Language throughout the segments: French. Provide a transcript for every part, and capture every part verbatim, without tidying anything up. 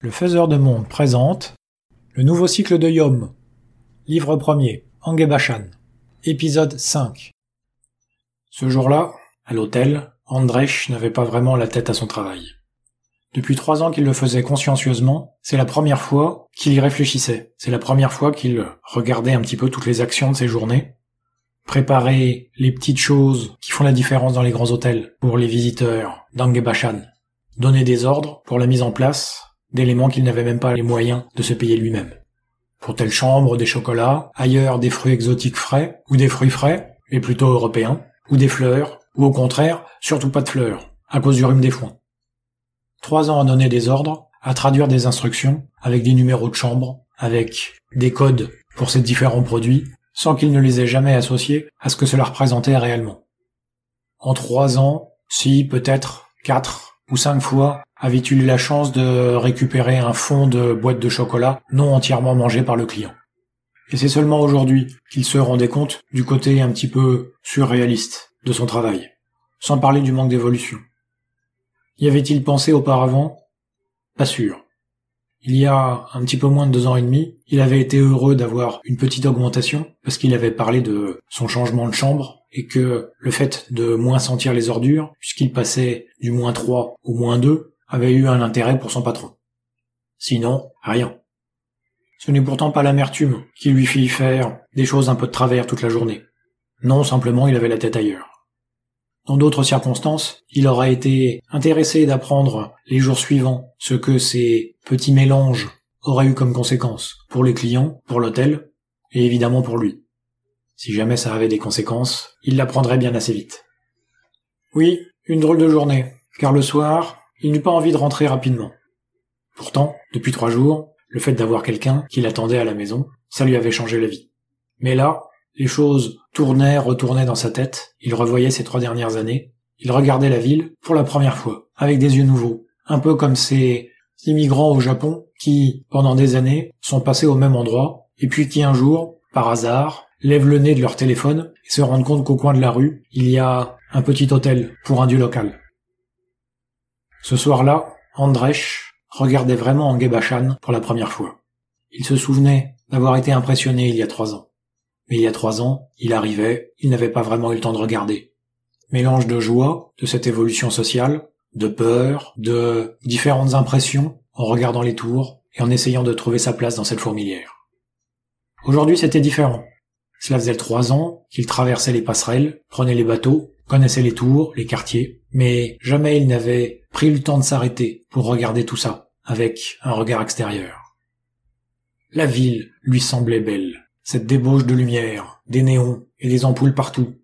Le Faiseur de Monde présente le nouveau cycle de Yom, livre premier, Angebashan, épisode cinq. Ce jour-là, à l'hôtel, Andrech n'avait pas vraiment la tête à son travail. Depuis trois ans qu'il le faisait consciencieusement, c'est la première fois qu'il y réfléchissait. C'est la première fois qu'il regardait un petit peu toutes les actions de ses journées, préparer les petites choses qui font la différence dans les grands hôtels pour les visiteurs d'Angebashan, donner des ordres pour la mise en place d'éléments qu'il n'avait même pas les moyens de se payer lui-même. Pour telle chambre, des chocolats, ailleurs des fruits exotiques frais, ou des fruits frais, et plutôt européens, ou des fleurs, ou au contraire, surtout pas de fleurs, à cause du rhume des foins. Trois ans à donner des ordres, à traduire des instructions, avec des numéros de chambre, avec des codes pour ces différents produits, sans qu'il ne les ait jamais associés à ce que cela représentait réellement. En trois ans, si, peut-être, quatre ou cinq fois, avait-il eu la chance de récupérer un fond de boîte de chocolat non entièrement mangé par le client. Et c'est seulement aujourd'hui qu'il se rendait compte du côté un petit peu surréaliste de son travail, sans parler du manque d'évolution. Y avait-il pensé auparavant ? Pas sûr. Il y a un petit peu moins de deux ans et demi, il avait été heureux d'avoir une petite augmentation, parce qu'il avait parlé de son changement de chambre, et que le fait de moins sentir les ordures, puisqu'il passait du moins trois au moins deux, avait eu un intérêt pour son patron. Sinon, rien. Ce n'est pourtant pas l'amertume qui lui fit faire des choses un peu de travers toute la journée. Non, simplement il avait la tête ailleurs. Dans d'autres circonstances, il aurait été intéressé d'apprendre les jours suivants ce que ces petits mélanges auraient eu comme conséquences pour les clients, pour l'hôtel, et évidemment pour lui. Si jamais ça avait des conséquences, il l'apprendrait bien assez vite. Oui, une drôle de journée, car le soir, il n'eut pas envie de rentrer rapidement. Pourtant, depuis trois jours, le fait d'avoir quelqu'un qui l'attendait à la maison, ça lui avait changé la vie. Mais là, les choses tournaient, retournaient dans sa tête, il revoyait ces trois dernières années, il regardait la ville pour la première fois, avec des yeux nouveaux, un peu comme ces immigrants au Japon qui, pendant des années, sont passés au même endroit, et puis qui un jour, par hasard, lèvent le nez de leur téléphone et se rendent compte qu'au coin de la rue, il y a un petit hôtel pour un dieu local. Ce soir-là, Andrech regardait vraiment Angebashan pour la première fois. Il se souvenait d'avoir été impressionné il y a trois ans. Mais il y a trois ans, il arrivait, il n'avait pas vraiment eu le temps de regarder. Mélange de joie, de cette évolution sociale, de peur, de différentes impressions en regardant les tours et en essayant de trouver sa place dans cette fourmilière. Aujourd'hui, c'était différent. Cela faisait trois ans qu'il traversait les passerelles, prenait les bateaux, connaissait les tours, les quartiers, mais jamais il n'avait pris le temps de s'arrêter pour regarder tout ça, avec un regard extérieur. La ville lui semblait belle, cette débauche de lumière, des néons et des ampoules partout.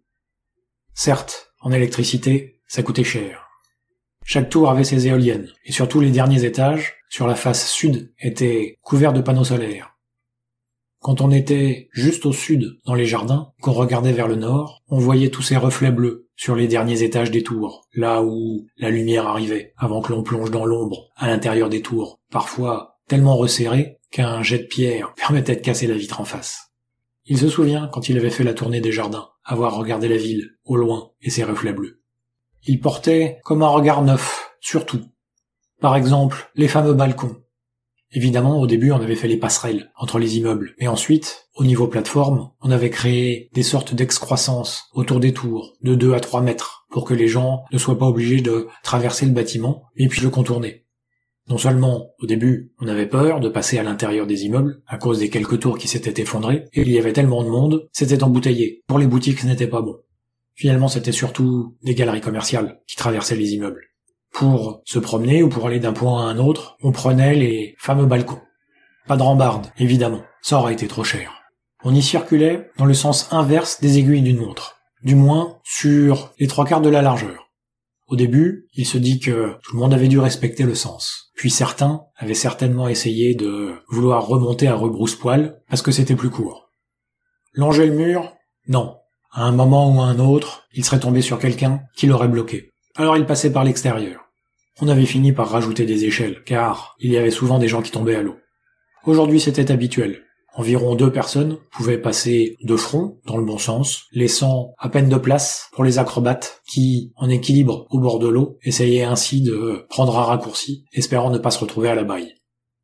Certes, en électricité, ça coûtait cher. Chaque tour avait ses éoliennes, et surtout les derniers étages, sur la face sud, étaient couverts de panneaux solaires. Quand on était juste au sud, dans les jardins, qu'on regardait vers le nord, on voyait tous ces reflets bleus sur les derniers étages des tours, là où la lumière arrivait, avant que l'on plonge dans l'ombre, à l'intérieur des tours, parfois tellement resserré qu'un jet de pierre permettait de casser la vitre en face. Il se souvient, quand il avait fait la tournée des jardins, avoir regardé la ville, au loin, et ses reflets bleus. Il portait comme un regard neuf, sur tout. Par exemple, les fameux balcons. Évidemment, au début, on avait fait les passerelles entre les immeubles. Et ensuite, au niveau plateforme, on avait créé des sortes d'excroissances autour des tours, de deux à trois mètres, pour que les gens ne soient pas obligés de traverser le bâtiment et puis le contourner. Non seulement, au début, on avait peur de passer à l'intérieur des immeubles, à cause des quelques tours qui s'étaient effondrés, et il y avait tellement de monde, c'était embouteillé. Pour les boutiques, ce n'était pas bon. Finalement, c'était surtout des galeries commerciales qui traversaient les immeubles. Pour se promener ou pour aller d'un point à un autre, on prenait les fameux balcons. Pas de rambarde, évidemment, ça aurait été trop cher. On y circulait dans le sens inverse des aiguilles d'une montre, du moins sur les trois quarts de la largeur. Au début, il se dit que tout le monde avait dû respecter le sens. Puis certains avaient certainement essayé de vouloir remonter à rebrousse-poil parce que c'était plus court. Longer le mur ? Non. À un moment ou à un autre, il serait tombé sur quelqu'un qui l'aurait bloqué. Alors il passait par l'extérieur. On avait fini par rajouter des échelles, car il y avait souvent des gens qui tombaient à l'eau. Aujourd'hui c'était habituel. Environ deux personnes pouvaient passer de front, dans le bon sens, laissant à peine de place pour les acrobates qui, en équilibre au bord de l'eau, essayaient ainsi de prendre un raccourci, espérant ne pas se retrouver à la baille.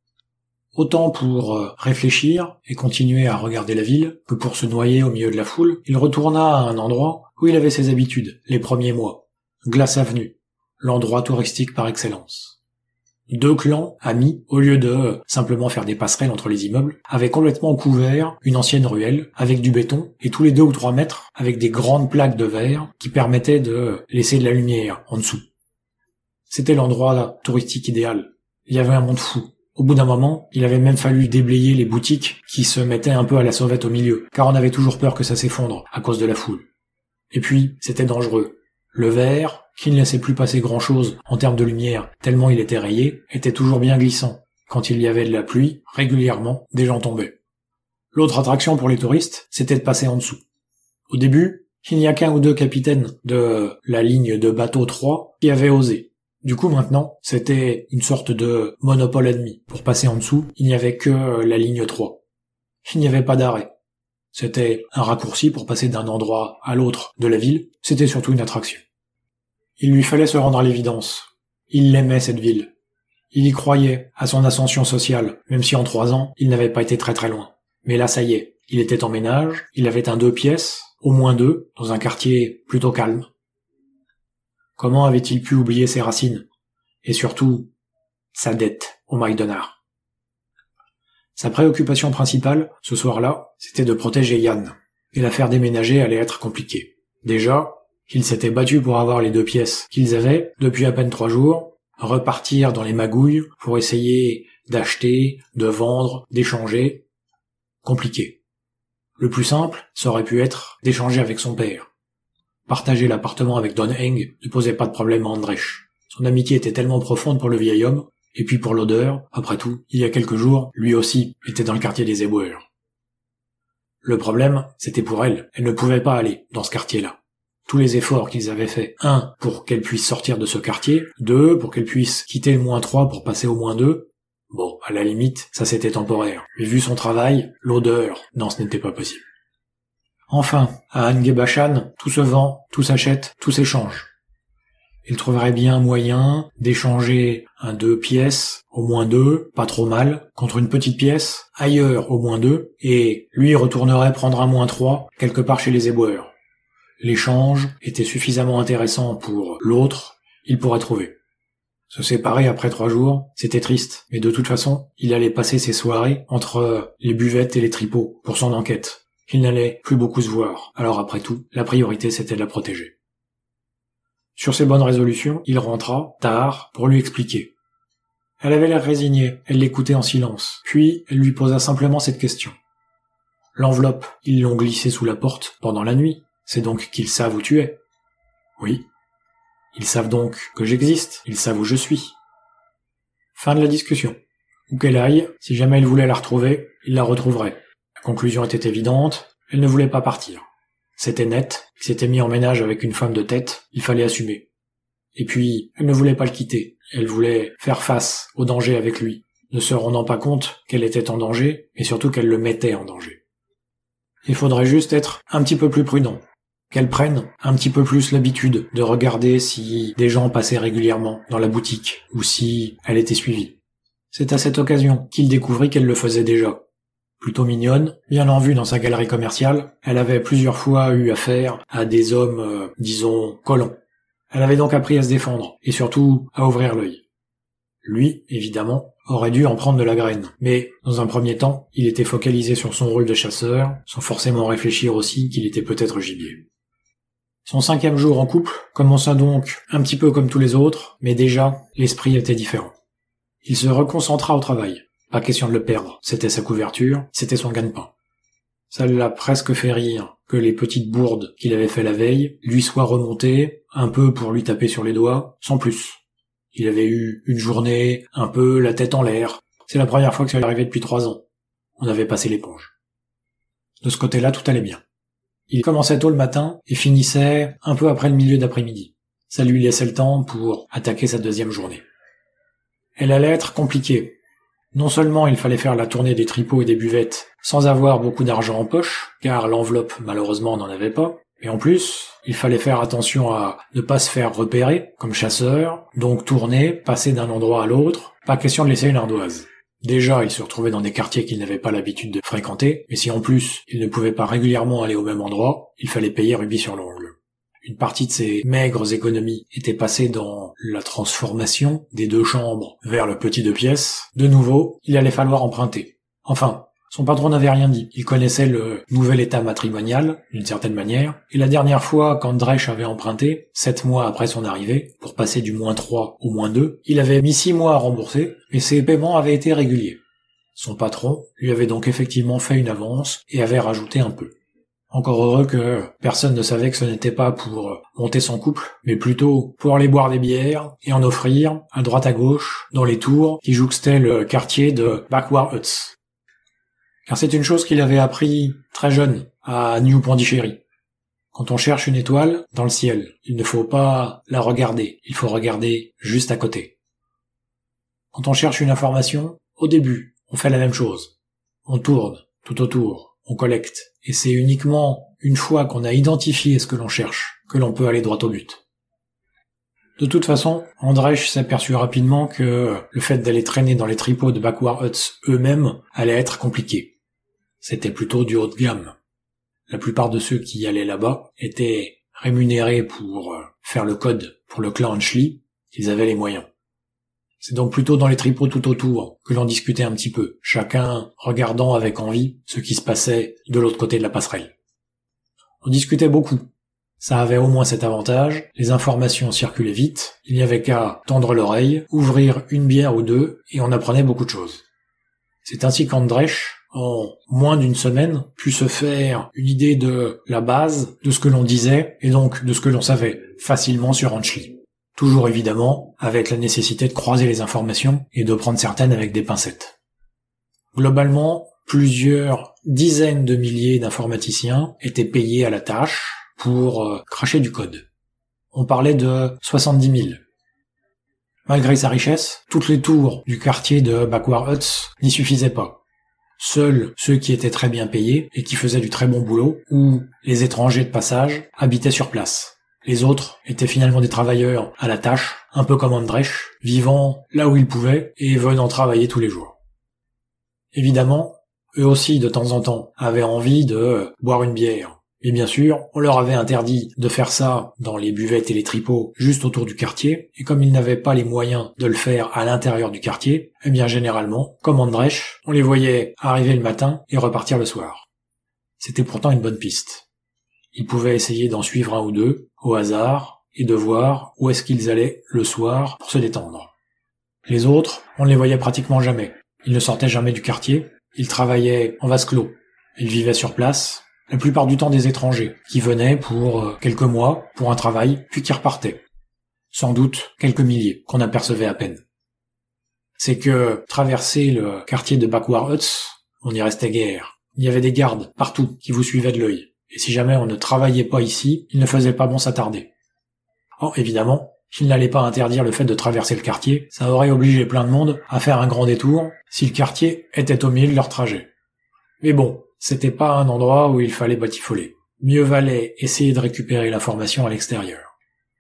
Autant pour euh, réfléchir et continuer à regarder la ville, que pour se noyer au milieu de la foule, il retourna à un endroit où il avait ses habitudes, les premiers mois. Glass Avenue, l'endroit touristique par excellence. Deux clans, amis, au lieu de euh, simplement faire des passerelles entre les immeubles, avaient complètement couvert une ancienne ruelle avec du béton et tous les deux ou trois mètres avec des grandes plaques de verre qui permettaient de laisser de la lumière en dessous. C'était l'endroit touristique idéal. Il y avait un monde fou. Au bout d'un moment, il avait même fallu déblayer les boutiques qui se mettaient un peu à la sauvette au milieu, car on avait toujours peur que ça s'effondre à cause de la foule. Et puis, c'était dangereux. Le verre, qui ne laissait plus passer grand-chose en termes de lumière, tellement il était rayé, était toujours bien glissant. Quand il y avait de la pluie, régulièrement, des gens tombaient. L'autre attraction pour les touristes, c'était de passer en dessous. Au début, il n'y a qu'un ou deux capitaines de la ligne de bateau trois qui avaient osé. Du coup, maintenant, c'était une sorte de monopole admis. Pour passer en dessous, il n'y avait que la ligne trois. Il n'y avait pas d'arrêt. C'était un raccourci pour passer d'un endroit à l'autre de la ville. C'était surtout une attraction. Il lui fallait se rendre à l'évidence. Il l'aimait, cette ville. Il y croyait à son ascension sociale, même si en trois ans, il n'avait pas été très très loin. Mais là, ça y est. Il était en ménage, il avait un deux pièces, au moins deux, dans un quartier plutôt calme. Comment avait-il pu oublier ses racines? Et surtout, sa dette au McDonald's. Sa préoccupation principale, ce soir-là, c'était de protéger Yann. Et la faire déménager allait être compliqué. Déjà, il s'était battu pour avoir les deux pièces qu'ils avaient, depuis à peine trois jours, repartir dans les magouilles pour essayer d'acheter, de vendre, d'échanger. Compliqué. Le plus simple, ça aurait pu être d'échanger avec son père. Partager l'appartement avec Don Heng ne posait pas de problème à Andrech. Son amitié était tellement profonde pour le vieil homme, et puis pour l'odeur, après tout, il y a quelques jours, lui aussi était dans le quartier des éboueurs. Le problème, c'était pour elle, elle ne pouvait pas aller dans ce quartier-là. Tous les efforts qu'ils avaient faits, un, pour qu'elle puisse sortir de ce quartier, deux, pour qu'elle puisse quitter le moins trois pour passer au moins deux, bon, à la limite, ça c'était temporaire. Mais vu son travail, l'odeur, non, ce n'était pas possible. Enfin, à Angebashan, tout se vend, tout s'achète, tout s'échange. Il trouverait bien un moyen d'échanger un deux pièces, au moins deux, pas trop mal, contre une petite pièce, ailleurs au moins deux, et lui retournerait prendre un moins trois, quelque part chez les éboueurs. L'échange était suffisamment intéressant pour l'autre, il pourrait trouver. Se séparer après trois jours, c'était triste, mais de toute façon, il allait passer ses soirées entre les buvettes et les tripots pour son enquête. Il n'allait plus beaucoup se voir, alors après tout, la priorité c'était de la protéger. Sur ses bonnes résolutions, il rentra, tard, pour lui expliquer. Elle avait l'air résignée, elle l'écoutait en silence, puis elle lui posa simplement cette question. L'enveloppe, ils l'ont glissée sous la porte pendant la nuit, c'est donc qu'ils savent où tu es. Oui. Ils savent donc que j'existe, ils savent où je suis. Fin de la discussion. Où qu'elle aille, si jamais il voulait la retrouver, il la retrouverait. La conclusion était évidente, elle ne voulait pas partir. C'était net, il s'était mis en ménage avec une femme de tête, il fallait assumer. Et puis, elle ne voulait pas le quitter, elle voulait faire face au danger avec lui, ne se rendant pas compte qu'elle était en danger, et surtout qu'elle le mettait en danger. Il faudrait juste être un petit peu plus prudent, qu'elle prenne un petit peu plus l'habitude de regarder si des gens passaient régulièrement dans la boutique, ou si elle était suivie. C'est à cette occasion qu'il découvrit qu'elle le faisait déjà. Plutôt mignonne, bien en vue dans sa galerie commerciale, elle avait plusieurs fois eu affaire à des hommes, euh, disons, colons. Elle avait donc appris à se défendre, et surtout à ouvrir l'œil. Lui, évidemment, aurait dû en prendre de la graine, mais, dans un premier temps, il était focalisé sur son rôle de chasseur, sans forcément réfléchir aussi qu'il était peut-être gibier. Son cinquième jour en couple commença donc un petit peu comme tous les autres, mais déjà, l'esprit était différent. Il se reconcentra au travail. Pas question de le perdre, c'était sa couverture, c'était son gagne-pain. Ça l'a presque fait rire que les petites bourdes qu'il avait fait la veille lui soient remontées, un peu pour lui taper sur les doigts, sans plus. Il avait eu une journée, un peu la tête en l'air. C'est la première fois que ça lui arrivait depuis trois ans. On avait passé l'éponge. De ce côté-là, tout allait bien. Il commençait tôt le matin et finissait un peu après le milieu d'après-midi. Ça lui laissait le temps pour attaquer sa deuxième journée. Elle allait être compliquée. Non seulement il fallait faire la tournée des tripots et des buvettes sans avoir beaucoup d'argent en poche, car l'enveloppe malheureusement n'en avait pas, et en plus, il fallait faire attention à ne pas se faire repérer comme chasseur, donc tourner, passer d'un endroit à l'autre, pas question de laisser une ardoise. Déjà, il se retrouvait dans des quartiers qu'il n'avait pas l'habitude de fréquenter, mais si en plus, il ne pouvait pas régulièrement aller au même endroit, il fallait payer rubis sur l'ongle. Une partie de ses maigres économies était passée dans la transformation des deux chambres vers le petit deux pièces. De nouveau, il allait falloir emprunter. Enfin, son patron n'avait rien dit. Il connaissait le nouvel état matrimonial, d'une certaine manière, et la dernière fois qu'Andrzej avait emprunté, sept mois après son arrivée, pour passer du moins trois au moins deux, il avait mis six mois à rembourser, et ses paiements avaient été réguliers. Son patron lui avait donc effectivement fait une avance et avait rajouté un peu. Encore heureux que personne ne savait que ce n'était pas pour monter son couple, mais plutôt pour aller boire des bières et en offrir à droite à gauche dans les tours qui jouxtaient le quartier de Backward Huts. Car c'est une chose qu'il avait appris très jeune à New Pondichéry. Quand on cherche une étoile dans le ciel, il ne faut pas la regarder, il faut regarder juste à côté. Quand on cherche une information, au début, on fait la même chose. On tourne tout autour. On collecte, et c'est uniquement une fois qu'on a identifié ce que l'on cherche que l'on peut aller droit au but. De toute façon, Andrzej s'aperçut rapidement que le fait d'aller traîner dans les tripots de Backward Huts eux-mêmes allait être compliqué. C'était plutôt du haut de gamme. La plupart de ceux qui y allaient là-bas étaient rémunérés pour faire le code pour le clan Huntly, ils avaient les moyens. C'est donc plutôt dans les tripots tout autour que l'on discutait un petit peu, chacun regardant avec envie ce qui se passait de l'autre côté de la passerelle. On discutait beaucoup. Ça avait au moins cet avantage, les informations circulaient vite, il n'y avait qu'à tendre l'oreille, ouvrir une bière ou deux, et on apprenait beaucoup de choses. C'est ainsi qu'Andrzej, en moins d'une semaine, put se faire une idée de la base, de ce que l'on disait, et donc de ce que l'on savait, facilement sur Huntly. Toujours évidemment, avec la nécessité de croiser les informations et de prendre certaines avec des pincettes. Globalement, plusieurs dizaines de milliers d'informaticiens étaient payés à la tâche pour euh, cracher du code. On parlait de soixante-dix mille. Malgré sa richesse, toutes les tours du quartier de Backward Huts n'y suffisaient pas. Seuls ceux qui étaient très bien payés et qui faisaient du très bon boulot, ou les étrangers de passage, habitaient sur place. Les autres étaient finalement des travailleurs à la tâche, un peu comme Andrzej, vivant là où ils pouvaient et venant travailler tous les jours. Évidemment, eux aussi de temps en temps avaient envie de boire une bière. Et bien sûr, on leur avait interdit de faire ça dans les buvettes et les tripots juste autour du quartier, et comme ils n'avaient pas les moyens de le faire à l'intérieur du quartier, eh bien généralement, comme Andrzej, on les voyait arriver le matin et repartir le soir. C'était pourtant une bonne piste. Ils pouvaient essayer d'en suivre un ou deux, au hasard, et de voir où est-ce qu'ils allaient le soir pour se détendre. Les autres, on ne les voyait pratiquement jamais. Ils ne sortaient jamais du quartier, ils travaillaient en vase clos. Ils vivaient sur place, la plupart du temps des étrangers, qui venaient pour quelques mois, pour un travail, puis qui repartaient. Sans doute quelques milliers, qu'on apercevait à peine. C'est que traverser le quartier de Backward Huts, on n'y restait guère. Il y avait des gardes partout qui vous suivaient de l'œil. Et si jamais on ne travaillait pas ici, il ne faisait pas bon s'attarder. Or, évidemment, s'il n'allait pas interdire le fait de traverser le quartier, ça aurait obligé plein de monde à faire un grand détour si le quartier était au milieu de leur trajet. Mais bon, c'était pas un endroit où il fallait batifoler. Mieux valait essayer de récupérer l'information à l'extérieur.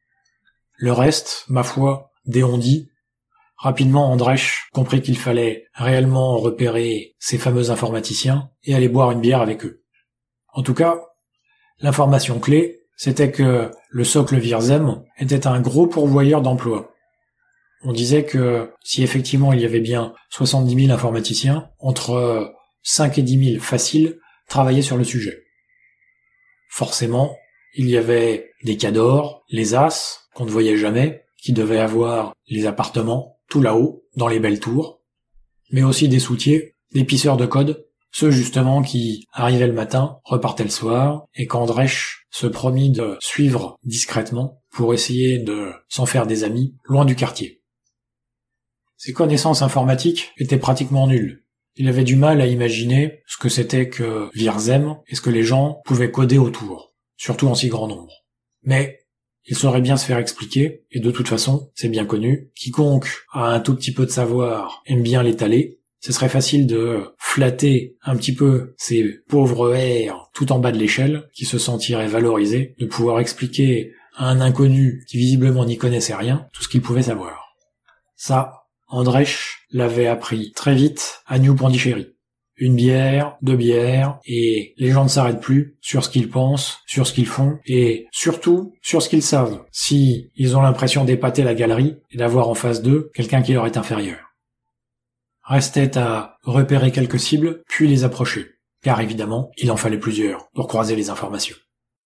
Le reste, ma foi, dès on dit, rapidement Andrzej comprit qu'il fallait réellement repérer ces fameux informaticiens et aller boire une bière avec eux. En tout cas, l'information clé, c'était que le socle Virzem était un gros pourvoyeur d'emplois. On disait que si effectivement il y avait bien soixante-dix mille informaticiens, entre cinq et dix mille faciles travaillaient sur le sujet. Forcément, il y avait des cadors, les as, qu'on ne voyait jamais, qui devaient avoir les appartements tout là-haut, dans les belles tours, mais aussi des soutiers, des pisseurs de code, ceux justement qui arrivaient le matin, repartaient le soir, et qu'Andrzej se promit de suivre discrètement pour essayer de s'en faire des amis loin du quartier. Ses connaissances informatiques étaient pratiquement nulles. Il avait du mal à imaginer ce que c'était que Virzem et ce que les gens pouvaient coder autour, surtout en si grand nombre. Mais il saurait bien se faire expliquer, et de toute façon, c'est bien connu, quiconque a un tout petit peu de savoir aime bien l'étaler. Ce serait facile de flatter un petit peu ces pauvres airs tout en bas de l'échelle, qui se sentiraient valorisés, de pouvoir expliquer à un inconnu qui visiblement n'y connaissait rien, tout ce qu'il pouvait savoir. Ça, Andrech l'avait appris très vite à New Pondichéry. Une bière, deux bières, et les gens ne s'arrêtent plus sur ce qu'ils pensent, sur ce qu'ils font, et surtout sur ce qu'ils savent, si ils ont l'impression d'épater la galerie et d'avoir en face d'eux quelqu'un qui leur est inférieur. Restait à repérer quelques cibles, puis les approcher, car évidemment, il en fallait plusieurs pour croiser les informations.